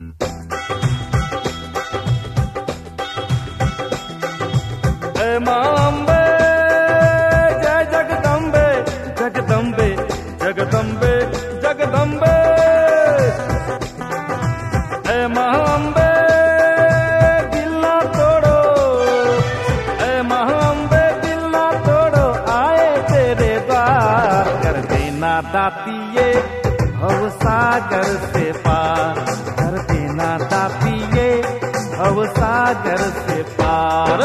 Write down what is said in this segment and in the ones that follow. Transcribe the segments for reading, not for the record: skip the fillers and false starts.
मांबे जय जगदम्बे जगदम्बे जगदम्बे जगदम्बे ऐ मांबे दिल ना तोड़ो ऐ मांबे दिल ना तोड़ो आए तेरे द्वार कर देना दातिये भव सागर से पार कर देना दातिये भव सागर से पार।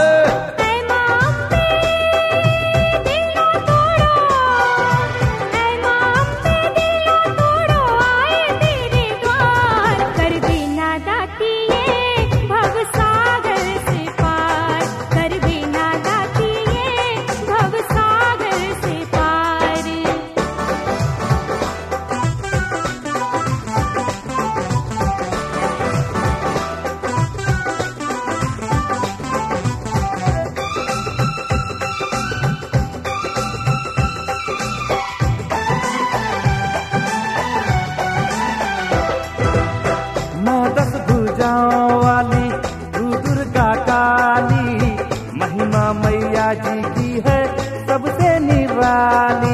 वाली तू दुर्गा काली महिमा मैया जी की है सबसे निराली।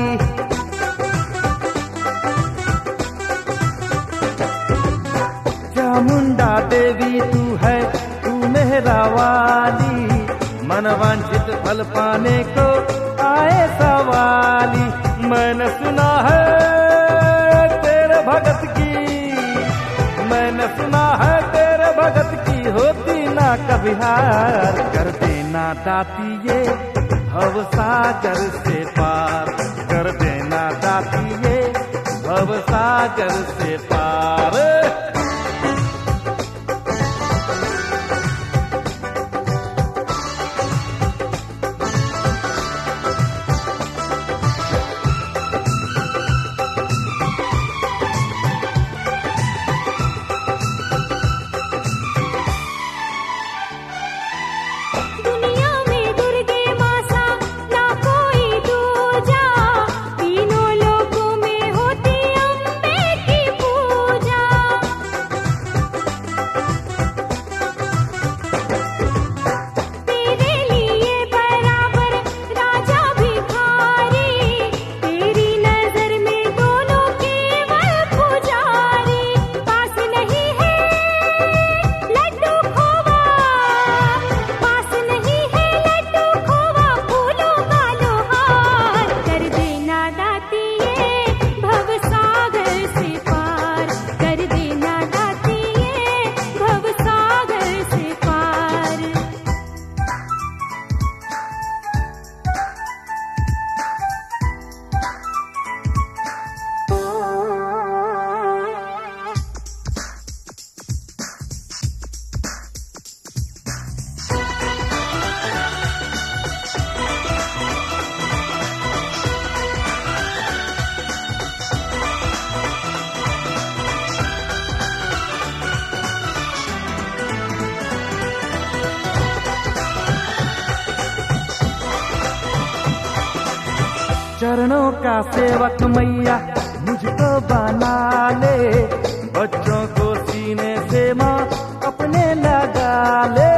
चामुंडा देवी तू है तू मेहरा वाली मनवांछित फल पाने को आए सवाली। मैंने सुना है तेरे भगत की मैंने सुना है तेरे भगत की होती ना कभी हार कर देना दातिये भव सागर से पार कर देना दातिये भव सागर से पार। चरणों का सेवक मैया मुझको बना ले बच्चों को सीने से माँ अपने लगा ले।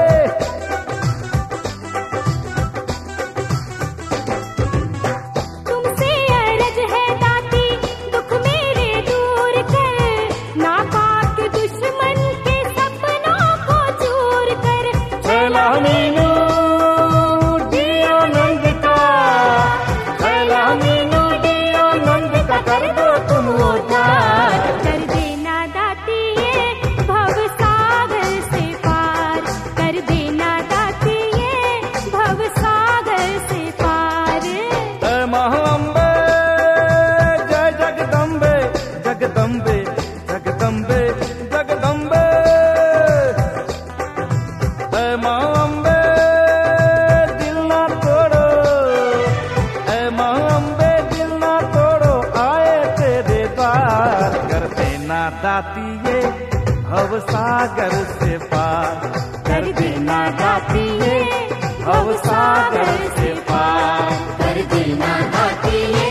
तुमसे अरज है दाती दुख मेरे दूर कर नापाक दुश्मन के सपनों को चूर कर। छैला मीनू दिया नंद का छैला मीनू दिया नंद का कर दो तुम उद्धार कर देना दातिये भव सागर से पार कर देना दातिये भव सागर से पार। ऐ महाअंबे जय जगदम्बे जगदम्बे जगदम्बे जगदम्बे ऐ महाअंबे दिल ना तोड़ो ऐ महाअंबे दिल ना तोड़ो आए तेरे द्वार कर देना दातिये भव सागर से पार कर देना दातिये भव सागर से पार कर देना दातिये